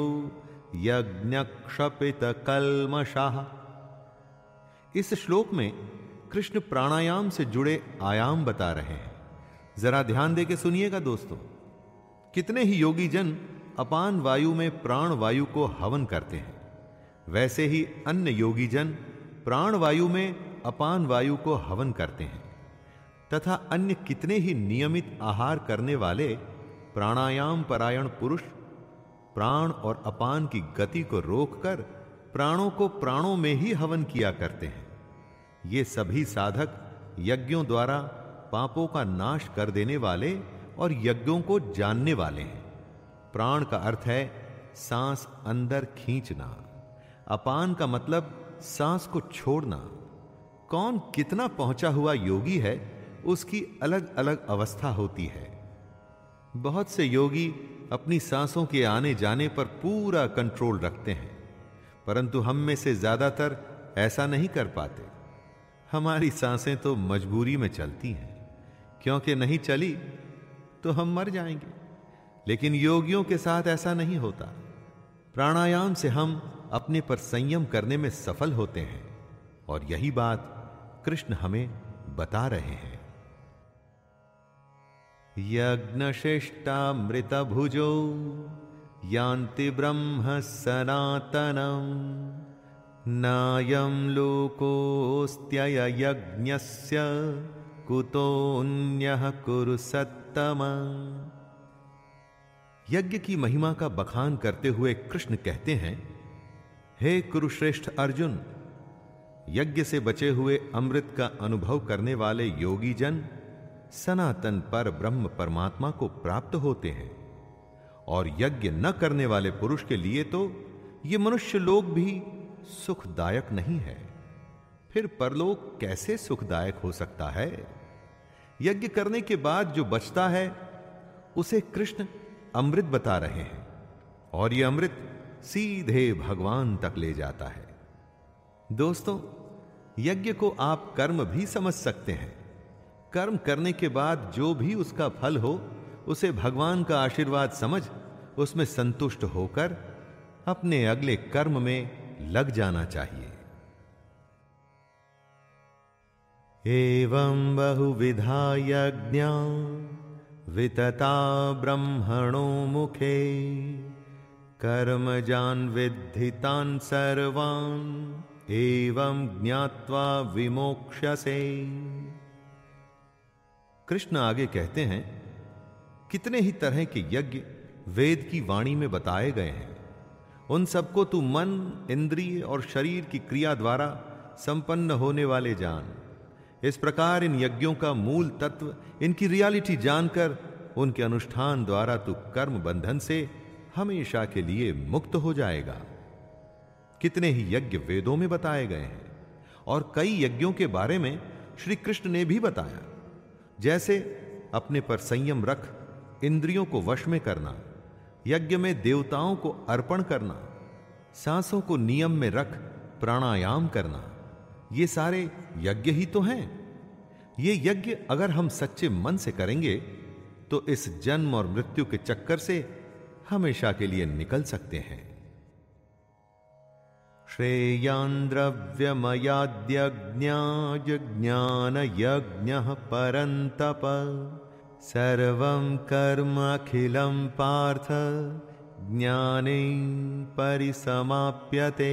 यज्ञक्षपितकल्मषः। इस श्लोक में कृष्ण प्राणायाम से जुड़े आयाम बता रहे हैं। जरा ध्यान दे के सुनिएगा दोस्तों। कितने ही योगी जन अपान वायु में प्राण वायु को हवन करते हैं, वैसे ही अन्य योगी जन प्राण वायु में अपान वायु को हवन करते हैं। तथा अन्य कितने ही नियमित आहार करने वाले प्राणायाम परायण पुरुष प्राण और अपान की गति को रोककर प्राणों को प्राणों में ही हवन किया करते हैं। ये सभी साधक यज्ञों द्वारा पापों का नाश कर देने वाले और यज्ञों को जानने वाले हैं। प्राण का अर्थ है सांस अंदर खींचना, अपान का मतलब सांस को छोड़ना। कौन कितना पहुंचा हुआ योगी है, उसकी अलग अलग अवस्था होती है। बहुत से योगी अपनी सांसों के आने जाने पर पूरा कंट्रोल रखते हैं, परंतु हम में से ज्यादातर ऐसा नहीं कर पाते। हमारी सांसें तो मजबूरी में चलती हैं, क्योंकि नहीं चली तो हम मर जाएंगे। लेकिन योगियों के साथ ऐसा नहीं होता। प्राणायाम से हम अपने पर संयम करने में सफल होते हैं, और यही बात कृष्ण हमें बता रहे हैं। यज्ञशिष्टामृतभुजो यान्ति ब्रह्म सनातनम् नायं लोकोऽस्त्यय यज्ञस्य कुतोऽन्यः कुरु सत्तम। यज्ञ की महिमा का बखान करते हुए कृष्ण कहते हैं, हे कुरुश्रेष्ठ अर्जुन, यज्ञ से बचे हुए अमृत का अनुभव करने वाले योगी जन सनातन पर ब्रह्म परमात्मा को प्राप्त होते हैं, और यज्ञ न करने वाले पुरुष के लिए तो ये मनुष्य लोक भी सुखदायक नहीं है। फिर परलोक कैसे सुखदायक हो सकता है? यज्ञ करने के बाद जो बचता है उसे कृष्ण अमृत बता रहे हैं, और यह अमृत सीधे भगवान तक ले जाता है। दोस्तों, यज्ञ को आप कर्म भी समझ सकते हैं। कर्म करने के बाद जो भी उसका फल हो उसे भगवान का आशीर्वाद समझ उसमें संतुष्ट होकर अपने अगले कर्म में लग जाना चाहिए। एवं बहुविधा यज्ञा वितता ब्रह्मणो मुखे कर्मजान् विद्धि तान् सर्वान् एवं ज्ञात्वा विमोक्ष्यसे। कृष्ण आगे कहते हैं, कितने ही तरह के यज्ञ वेद की वाणी में बताए गए हैं। उन सबको तू मन, इंद्रिय और शरीर की क्रिया द्वारा संपन्न होने वाले जान। इस प्रकार इन यज्ञों का मूल तत्व, इनकी रियलिटी जानकर उनके अनुष्ठान द्वारा तू कर्म बंधन से हमेशा के लिए मुक्त हो जाएगा। कितने ही यज्ञ वेदों में बताए गए हैं, और कई यज्ञों के बारे में श्री कृष्ण ने भी बताया, जैसे अपने पर संयम रख इंद्रियों को वश में करना, यज्ञ में देवताओं को अर्पण करना, सांसों को नियम में रख प्राणायाम करना। ये सारे यज्ञ ही तो हैं। ये यज्ञ अगर हम सच्चे मन से करेंगे तो इस जन्म और मृत्यु के चक्कर से हमेशा के लिए निकल सकते हैं। श्रेयान् द्रव्यमयाद्यज्ञान यज्ञः परन्तप सर्वं कर्म अखिलं पार्थ ज्ञाने परिसमाप्यते।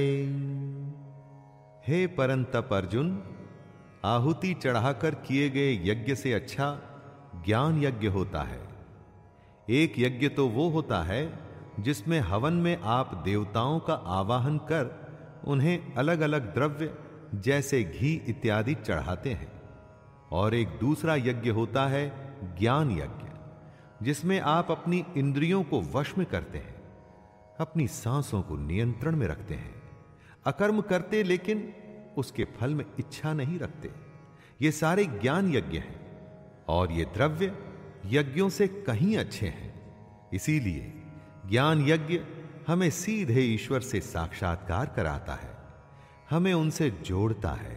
हे परंतप अर्जुन, आहुति चढ़ाकर किए गए यज्ञ से अच्छा ज्ञान यज्ञ होता है। एक यज्ञ तो वो होता है जिसमें हवन में आप देवताओं का आवाहन कर उन्हें अलग अलग द्रव्य जैसे घी इत्यादि चढ़ाते हैं, और एक दूसरा यज्ञ होता है ज्ञान यज्ञ, जिसमें आप अपनी इंद्रियों को वश में करते हैं, अपनी सांसों को नियंत्रण में रखते हैं, अकर्म करते लेकिन उसके फल में इच्छा नहीं रखते। ये सारे ज्ञान यज्ञ हैं, और ये द्रव्य यज्ञों से कहीं अच्छे हैं। इसीलिए ज्ञान यज्ञ हमें सीधे ईश्वर से साक्षात्कार कराता है, हमें उनसे जोड़ता है।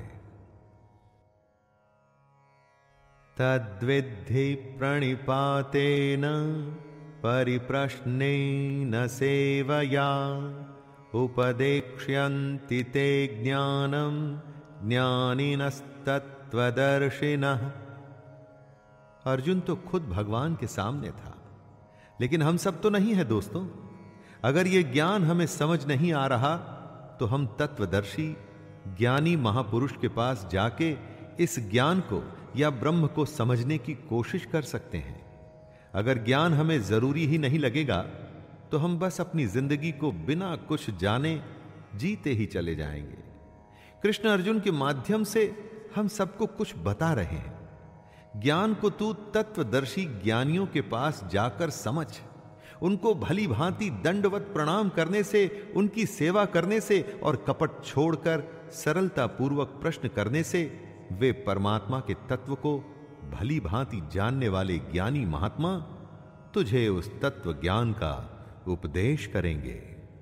तद्विद्धि प्रणिपातेन परिप्रश्नेन सेवया उपदेक्ष्यन्ति ते ज्ञानं ज्ञानिनस्तत्त्वदर्शिनः। अर्जुन तो खुद भगवान के सामने था, लेकिन हम सब तो नहीं है दोस्तों। अगर ये ज्ञान हमें समझ नहीं आ रहा तो हम तत्वदर्शी ज्ञानी महापुरुष के पास जाके इस ज्ञान को या ब्रह्म को समझने की कोशिश कर सकते हैं। अगर ज्ञान हमें जरूरी ही नहीं लगेगा तो हम बस अपनी जिंदगी को बिना कुछ जाने जीते ही चले जाएंगे। कृष्ण अर्जुन के माध्यम से हम सबको कुछ बता रहे हैं। ज्ञान को तू तत्वदर्शी ज्ञानियों के पास जाकर समझ। उनको भली भांति दंडवत प्रणाम करने से, उनकी सेवा करने से और कपट छोड़कर सरलता पूर्वक प्रश्न करने से वे परमात्मा के तत्व को भली भांति जानने वाले ज्ञानी महात्मा तुझे उस तत्व ज्ञान का उपदेश करेंगे।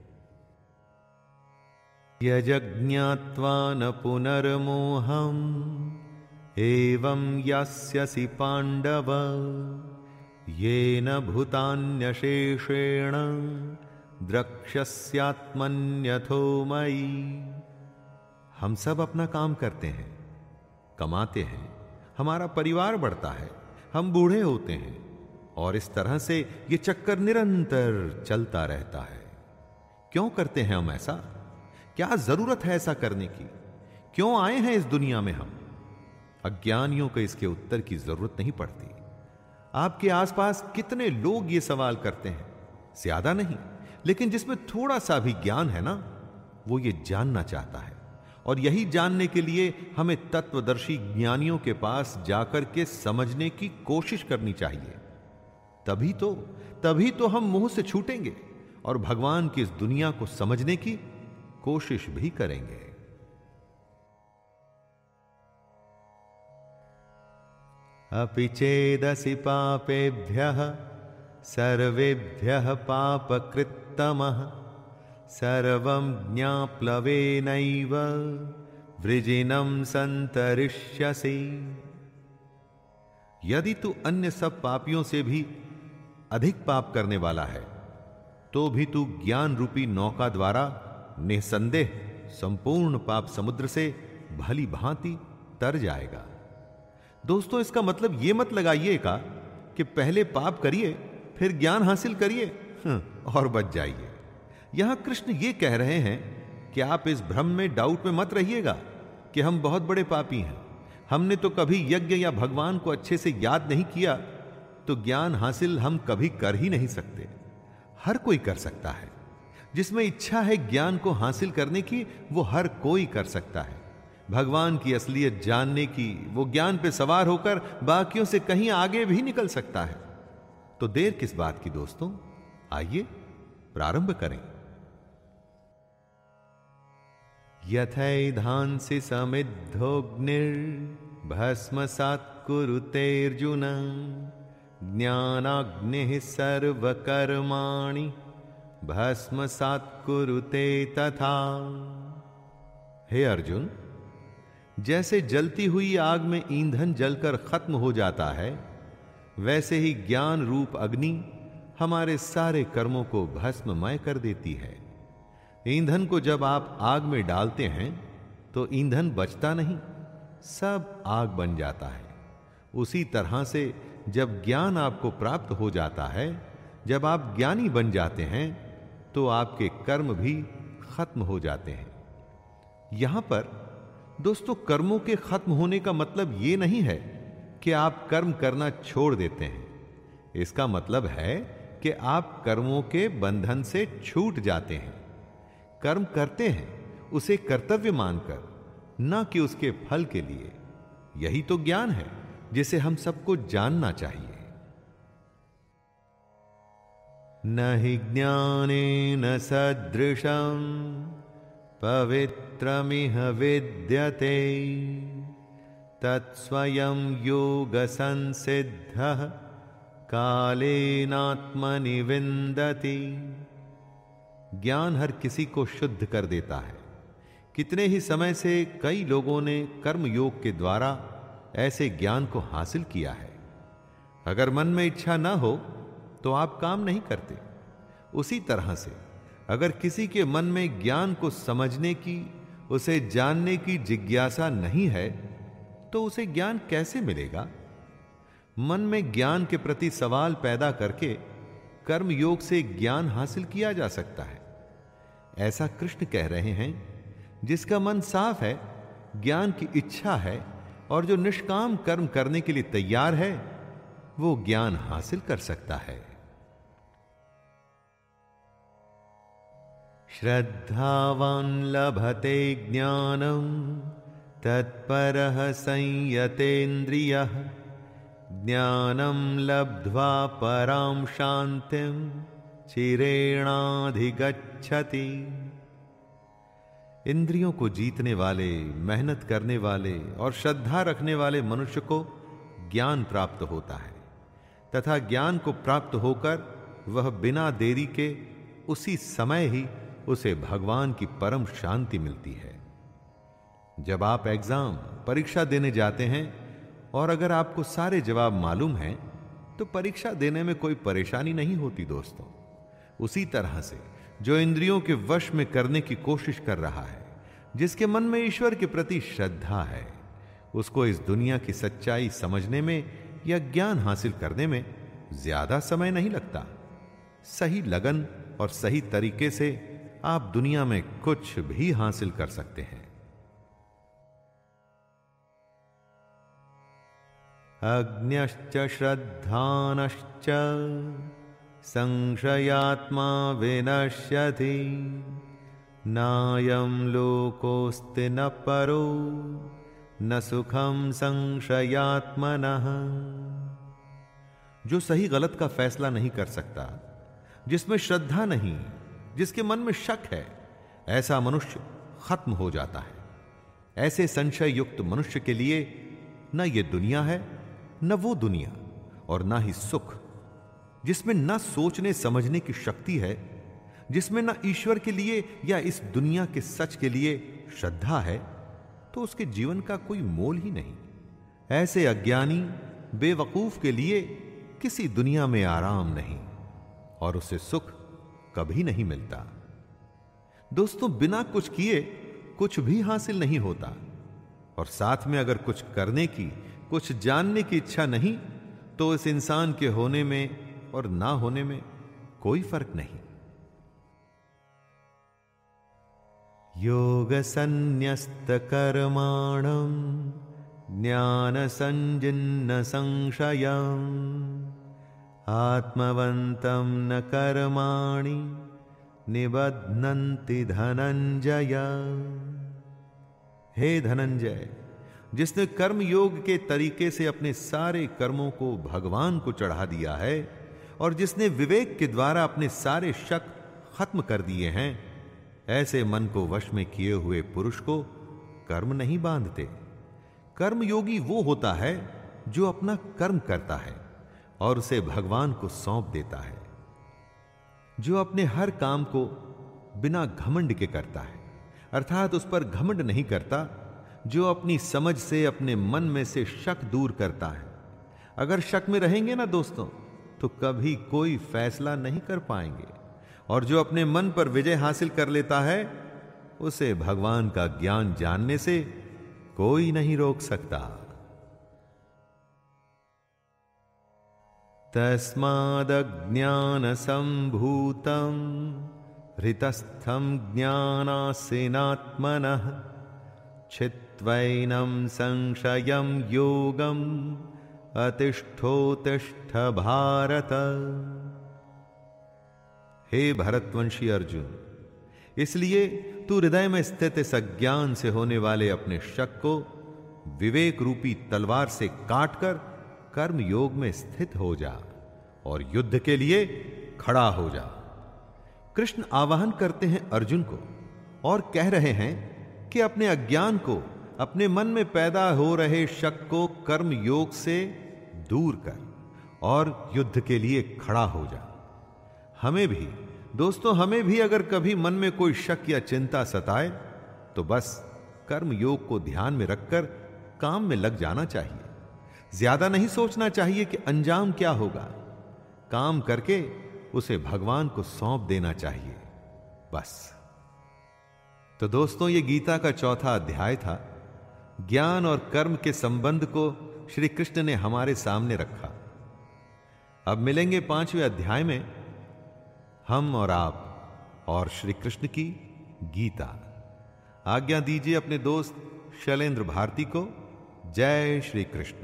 यज्ञात्वा न पुनर्मोहम् एवं यास्यसि पांडव येन भूतान्यशेषेण द्रक्ष्यस्यात्मन्यथो मयि। हम सब अपना काम करते हैं, कमाते हैं, हमारा परिवार बढ़ता है, हम बूढ़े होते हैं, और इस तरह से ये चक्कर निरंतर चलता रहता है। क्यों करते हैं हम ऐसा? क्या जरूरत है ऐसा करने की? क्यों आए हैं इस दुनिया में हम? अज्ञानियों को इसके उत्तर की जरूरत नहीं पड़ती। आपके आसपास कितने लोग ये सवाल करते हैं, ज्यादा नहीं, लेकिन जिसमें थोड़ा सा भी ज्ञान है ना, वो ये जानना चाहता है। और यही जानने के लिए हमें तत्वदर्शी ज्ञानियों के पास जाकर के समझने की कोशिश करनी चाहिए। तभी तो हम मोह से छूटेंगे और भगवान की इस दुनिया को समझने की कोशिश भी करेंगे। अपि चेदसि पापेभ्यः सर्वेभ्यः पापकृत्तमः सर्वं ज्ञाप्लवेनैव वृजिनं संतरिष्यसि। यदि तू अन्य सब पापियों से भी अधिक पाप करने वाला है, तो भी तू ज्ञान रूपी नौका द्वारा निसंदेह संपूर्ण पाप समुद्र से भली भांति तर जाएगा। दोस्तों, इसका मतलब यह मत लगाइएगा कि पहले पाप करिए फिर ज्ञान हासिल करिए और बच जाइए। यहां कृष्ण ये कह रहे हैं कि आप इस भ्रम में, डाउट में मत रहिएगा कि हम बहुत बड़े पापी हैं, हमने तो कभी यज्ञ या भगवान को अच्छे से याद नहीं किया, तो ज्ञान हासिल हम कभी कर ही नहीं सकते। हर कोई कर सकता है। जिसमें इच्छा है ज्ञान को हासिल करने की, वो हर कोई कर सकता है। भगवान की असलियत जानने की, वो ज्ञान पे सवार होकर बाकियों से कहीं आगे भी निकल सकता है। तो देर किस बात की दोस्तों, आइए प्रारंभ करें। यथैधांसि समिद्धोऽग्निर्भस्मसात् कुरुतेऽर्जुन ज्ञानाग्निः सर्वकर्माणि भस्मसात् कुरुते तथा। हे अर्जुन, जैसे जलती हुई आग में ईंधन जलकर खत्म हो जाता है, वैसे ही ज्ञान रूप अग्नि हमारे सारे कर्मों को भस्ममय कर देती है। ईंधन को जब आप आग में डालते हैं तो ईंधन बचता नहीं, सब आग बन जाता है। उसी तरह से जब ज्ञान आपको प्राप्त हो जाता है, जब आप ज्ञानी बन जाते हैं, तो आपके कर्म भी खत्म हो जाते हैं। यहां पर दोस्तों, कर्मों के खत्म होने का मतलब यह नहीं है कि आप कर्म करना छोड़ देते हैं। इसका मतलब है कि आप कर्मों के बंधन से छूट जाते हैं। कर्म करते हैं उसे कर्तव्य मानकर, ना कि उसके फल के लिए। यही तो ज्ञान है जिसे हम सबको जानना चाहिए। न हि ज्ञानेन सदृशं पवित्रमिह विद्यते तत्स्वयं योग संसिद्धः कालेनात्मनि विन्दति। ज्ञान हर किसी को शुद्ध कर देता है। कितने ही समय से कई लोगों ने कर्म योग के द्वारा ऐसे ज्ञान को हासिल किया है। अगर मन में इच्छा ना हो तो आप काम नहीं करते। उसी तरह से अगर किसी के मन में ज्ञान को समझने की, उसे जानने की जिज्ञासा नहीं है, तो उसे ज्ञान कैसे मिलेगा? मन में ज्ञान के प्रति सवाल पैदा करके कर्म योग से ज्ञान हासिल किया जा सकता है। ऐसा कृष्ण कह रहे हैं, जिसका मन साफ है, ज्ञान की इच्छा है और जो निष्काम कर्म करने के लिए तैयार है, वो ज्ञान हासिल कर सकता है। श्रद्धावान लभते ज्ञानम तत्परः संयतेन्द्रियः ज्ञानम लब्ध्वा परां शांतिं चिरेणाधिगच्छति। इंद्रियों को जीतने वाले, मेहनत करने वाले और श्रद्धा रखने वाले मनुष्य को ज्ञान प्राप्त होता है तथा ज्ञान को प्राप्त होकर वह बिना देरी के उसी समय ही उसे भगवान की परम शांति मिलती है। जब आप एग्जाम, परीक्षा देने जाते हैं और अगर आपको सारे जवाब मालूम हैं, तो परीक्षा देने में कोई परेशानी नहीं होती दोस्तों। उसी तरह से जो इंद्रियों के वश में करने की कोशिश कर रहा है, जिसके मन में ईश्वर के प्रति श्रद्धा है, उसको इस दुनिया की सच्चाई समझने में या ज्ञान हासिल करने में ज्यादा समय नहीं लगता। सही लगन और सही तरीके से आप दुनिया में कुछ भी हासिल कर सकते हैं। अज्ञश्च श्रद्धानश्च संशयात्मा विनश्यति नायं लोकोऽस्ति न परो न सुखम संशयात्मनः। जो सही गलत का फैसला नहीं कर सकता, जिसमें श्रद्धा नहीं, जिसके मन में शक है, ऐसा मनुष्य खत्म हो जाता है। ऐसे संशय युक्त मनुष्य के लिए न ये दुनिया है, न वो दुनिया, और न ही सुख। जिसमें न सोचने समझने की शक्ति है, जिसमें न ईश्वर के लिए या इस दुनिया के सच के लिए श्रद्धा है, तो उसके जीवन का कोई मोल ही नहीं। ऐसे अज्ञानी बेवकूफ के लिए किसी दुनिया में आराम नहीं और उसे सुख कभी नहीं मिलता। दोस्तों, बिना कुछ किए कुछ भी हासिल नहीं होता, और साथ में अगर कुछ करने की, कुछ जानने की इच्छा नहीं, तो इस इंसान के होने में और ना होने में कोई फर्क नहीं। योग संन्यस्त कर्माणं ज्ञान संजिन्न संशयम् आत्मवन्तं न कर्माणि निबध्नन्ति धनंजय। हे धनंजय, जिसने कर्म योग के तरीके से अपने सारे कर्मों को भगवान को चढ़ा दिया है और जिसने विवेक के द्वारा अपने सारे शक खत्म कर दिए हैं, ऐसे मन को वश में किए हुए पुरुष को कर्म नहीं बांधते। कर्म योगी वो होता है जो अपना कर्म करता है और उसे भगवान को सौंप देता है, जो अपने हर काम को बिना घमंड के करता है, अर्थात उस पर घमंड नहीं करता, जो अपनी समझ से अपने मन में से शक दूर करता है। अगर शक में रहेंगे ना दोस्तों, तो कभी कोई फैसला नहीं कर पाएंगे, और जो अपने मन पर विजय हासिल कर लेता है, उसे भगवान का ज्ञान जानने से कोई नहीं रोक सकता। तस्मादज्ञान संभूतं हृतस्थं ज्ञानासीनात्मनः छित्त्वैनं संशयं योगम् अतिष्ठोतिष्ठ भारत। हे भरतवंशी अर्जुन, इसलिए तू हृदय में स्थित इस अज्ञान से होने वाले अपने शक को विवेक रूपी तलवार से काटकर कर्म योग में स्थित हो जा और युद्ध के लिए खड़ा हो जा। कृष्ण आवाहन करते हैं अर्जुन को और कह रहे हैं कि अपने अज्ञान को, अपने मन में पैदा हो रहे शक को कर्म योग से दूर कर और युद्ध के लिए खड़ा हो जा। हमें भी दोस्तों, हमें भी अगर कभी मन में कोई शक या चिंता सताए, तो बस कर्म योग को ध्यान में रखकर काम में लग जाना चाहिए। ज्यादा नहीं सोचना चाहिए कि अंजाम क्या होगा। काम करके उसे भगवान को सौंप देना चाहिए, बस। तो दोस्तों, ये गीता का चौथा अध्याय था। ज्ञान और कर्म के संबंध को श्री कृष्ण ने हमारे सामने रखा। अब मिलेंगे 5वें अध्याय में हम और आप और श्री कृष्ण की गीता। आज्ञा दीजिए अपने दोस्त शैलेंद्र भारती को। जय Shri Krishna.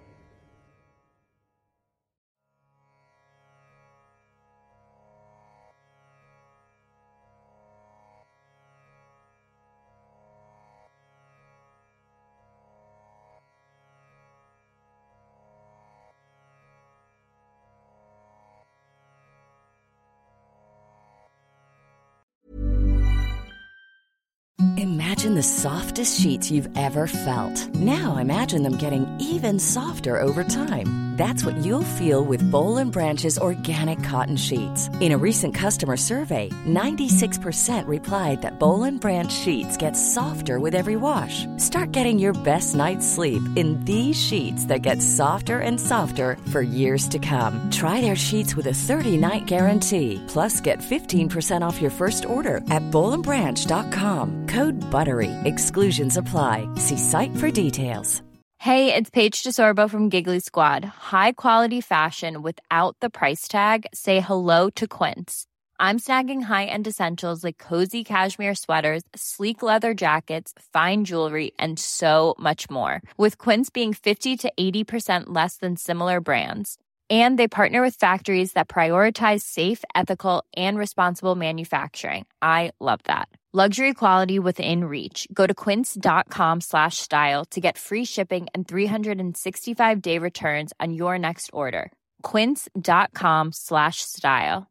Imagine the softest sheets you've ever felt. Now imagine them getting even softer over time. That's what you'll feel with Boll & Branch's organic cotton sheets. In a recent customer survey, 96% replied that Boll & Branch sheets get softer with every wash. Start getting your best night's sleep in these sheets that get softer and softer for years to come. Try their sheets with a 30-night guarantee. Plus, get 15% off your first order at bollandbranch.com. Code BUTTERY. Exclusions apply. See site for details.
Hey, it's Paige DeSorbo from Giggly Squad. High quality fashion without the price tag. Say hello to Quince. I'm snagging high-end essentials like cozy cashmere sweaters, sleek leather jackets, fine jewelry, and so much more. With Quince being 50 to 80% less than similar brands. And they partner with factories that prioritize safe, ethical, and responsible manufacturing. I love that. Luxury quality within reach. Go to quince.com/style to get free shipping and 365-day returns on your next order. Quince.com/style.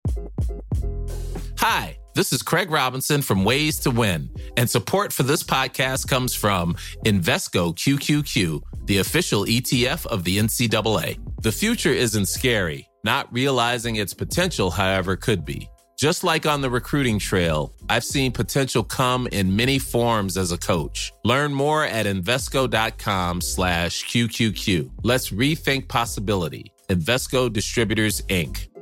Hi, this is Craig Robinson from Ways to Win, and support for this podcast comes from Invesco QQQ, the official ETF of the NCAA. The future isn't scary. Not realizing its potential, however, could be. Just like on the recruiting trail, I've seen potential come in many forms as a coach. Learn more at Invesco.com/QQQ. Let's rethink possibility. Invesco Distributors, Inc.